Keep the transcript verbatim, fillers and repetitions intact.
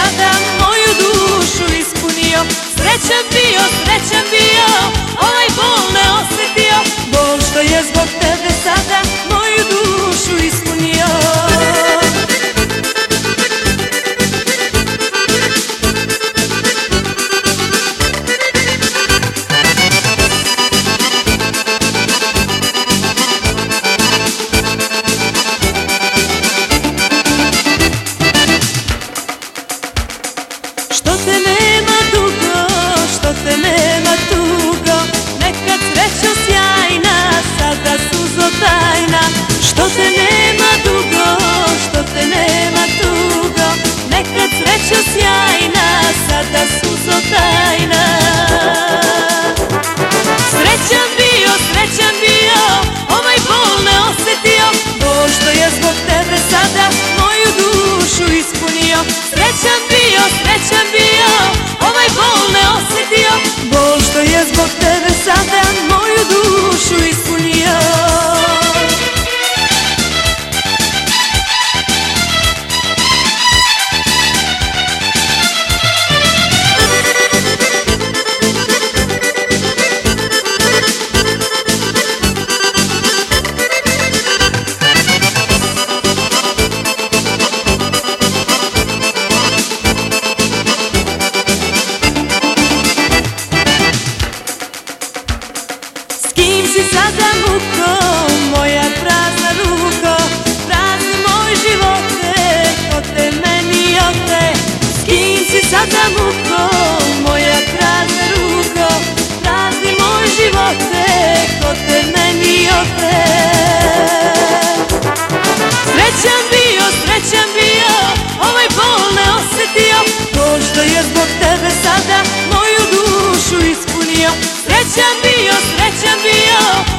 sada moju dušu ispunio. Srećan bio, srećan bio, ovaj bol ne osjetio. Bol što je zbog tebe sada moju dušu ispunio. Što te nema dugo, što te nema tugo, nekad srećo sjajna, sada suzo tajna. Što te nema dugo, što te nema tugo, nekad srećo sjajna, sada suzo tajna. Srećan bio, srećan bio, ovaj bol ne osjetio. Bol što je zbog tebe sada moju dušu ispunio. Srećan bio, srećan bio, ovaj bol ne osjetio. Bol što je zbog tebe sada moju dušu ispunio. Si sada muko, moja prazna ruko, prazni moj živote, ko te meni ote. S kim si sada muko, moja prazna ruko, prazni moj živote, ko te meni ote. Srećan bio, srećan bio, ovaj bol ne osjetio. Bol što je zbog tebe sada moju dušu ispunio. Srećan bio, srećan bio,